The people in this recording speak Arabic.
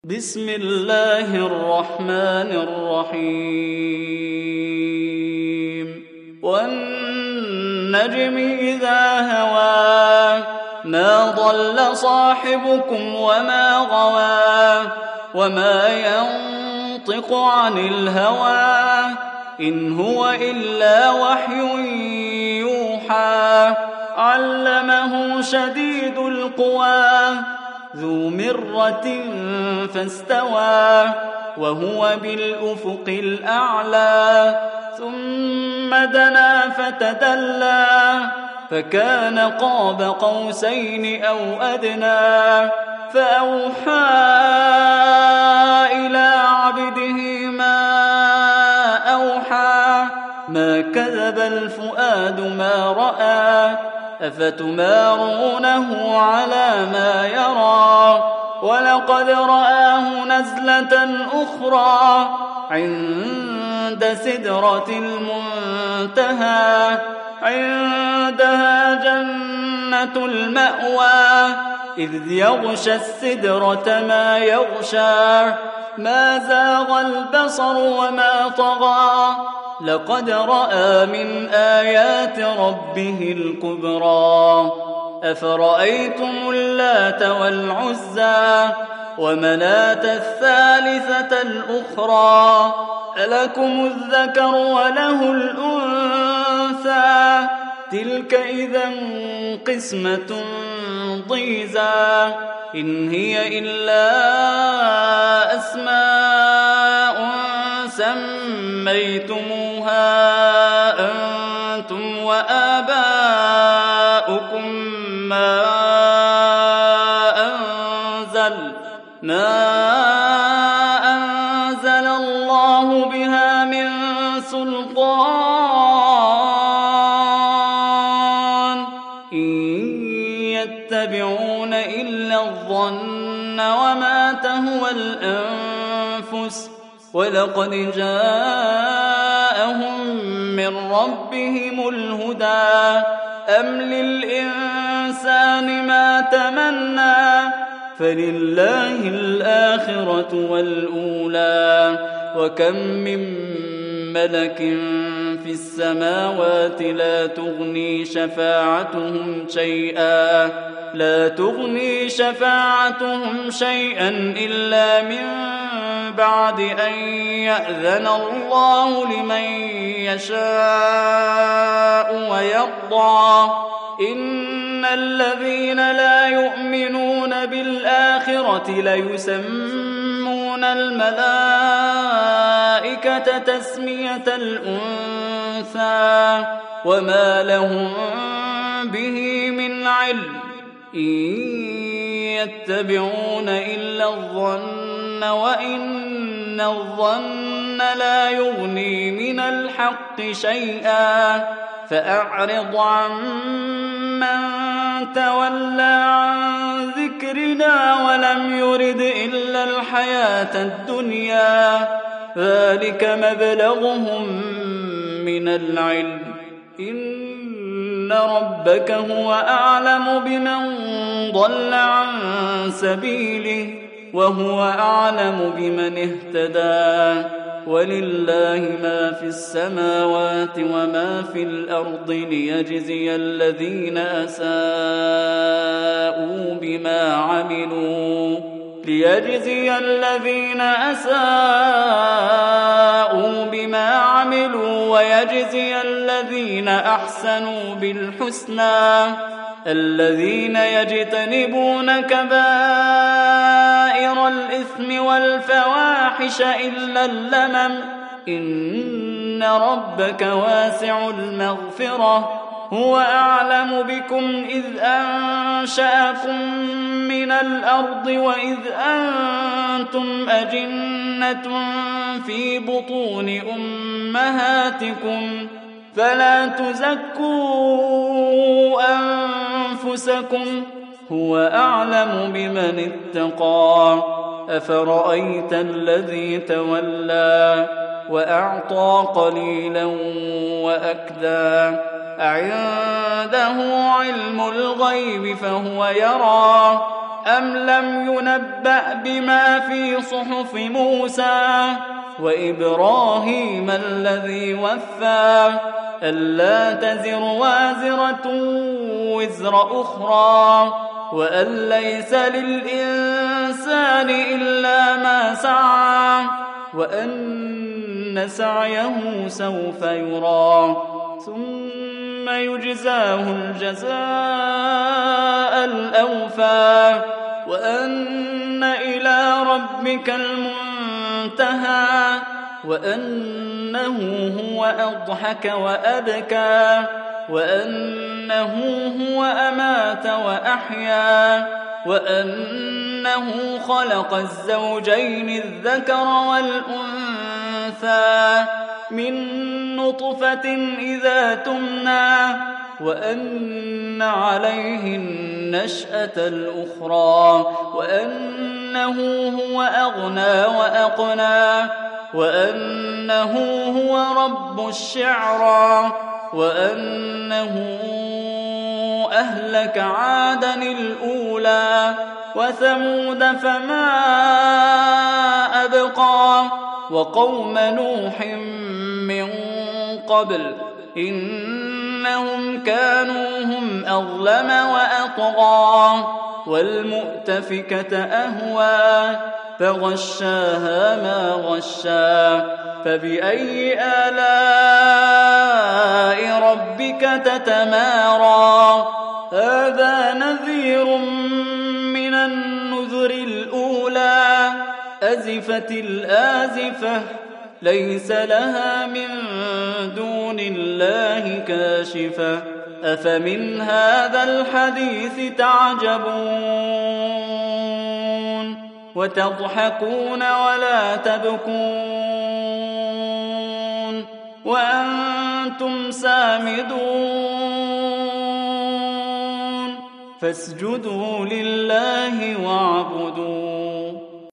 بسم الله الرحمن الرحيم والنجم إذا هوى ما ضل صاحبكم وما غوى وما ينطق عن الهوى إن هو إلا وحي يوحى علمه شديد القوى ذو مرة فاستوى وهو بالأفق الأعلى ثم دنا فتدلى فكان قاب قوسين أو أدنى فأوحى إلى عبده ما أوحى ما كذب الفؤاد ما رأى أفتمارونه على ما يرى ولقد رآه نزلة أخرى عند سدرة المنتهى عندها جنة المأوى إذ يغشى السدرة ما يغشى ما زاغ البصر وما طغى لقد رأى من آيات ربه الكبرى أفرأيتم اللات والعزى ومناة الثالثة الأخرى ألكم الذكر وله الأنثى تلك إذا قسمة ضيزى إن هي إلا أسماء سميتموها أنتم وآباؤكم ما أنزل الله بها من سلطان إن يتبعون إلا الظن وما تهوى الأنفس ولقد جاءهم من ربهم الهدى أم للإنسان ما تمنى فلله الآخرة والأولى وكم من ملك في السماوات لا تغني شفاعتهم شيئا إلا من بعد أن يأذن الله لمن يشاء ويرضى إن الذين لا يؤمنون بالآخرة ليسمون الملائكة تسمية الأنثى وما لهم به من علم إن يتبعون إلا الظن وإن الظن لا يغني من الحق شيئا فأعرض عن من تولى عن ذكرنا ولم يرد إلا الحياة الدنيا ذلك مبلغهم من العلم إن ربك هو أعلم بمن ضل عن سبيله وهو أعلم بمن اهتدى ولله ما في السماوات وما في الأرض ليجزي الذين أساءوا بما عملوا ويجزي الذين أحسنوا بالحسنى الذين يجتنبون كبائر الإثم والفواحش إلا اللمم إن ربك واسع المغفرة هو أعلم بكم إذ أنشأكم من الأرض وإذ أنتم أجنة في بطون أمهاتكم فلا تزكوا أنفسكم هو أعلم بمن اتقى أفرأيت الذي تولى وأعطى قليلا وأكدى أعنده علم الغيب فهو يرى أم لم ينبأ بما في صحف موسى وإبراهيم الذي وفى ألا تزر وازرة وزر أخرى وأن ليس للإنسان إلا ما سعى وأن سعيه سوف يرى ثم يجزاه الجزاء الأوفى وأن إلى ربك المنتهى وأنه هو أضحك وأبكى وأنه هو أمات وأحيا وأنه خلق الزوجين الذكر والأنثى من نطفة إذا تمنى وأن عليه النشأة الأخرى وأنه هو أغنى وأقنى وأنه هو رب الشعرى وأنه أهلك عادا الأولى وثمود فما أبقى وقوم نوح من قبل إنهم كانوا هم أظلم وأطغى والمؤتفكة أهوى فغشاها ما غشا فبأي آلاء ربك تتمارى هذا نذير من النذر الأولى أزفت الآزفة ليس لها من دون الله كاشفة أفمن هذا الحديث تعجبون وتضحكون ولا تبكون وأنتم سامدون فاسجدوا لله واعبدوا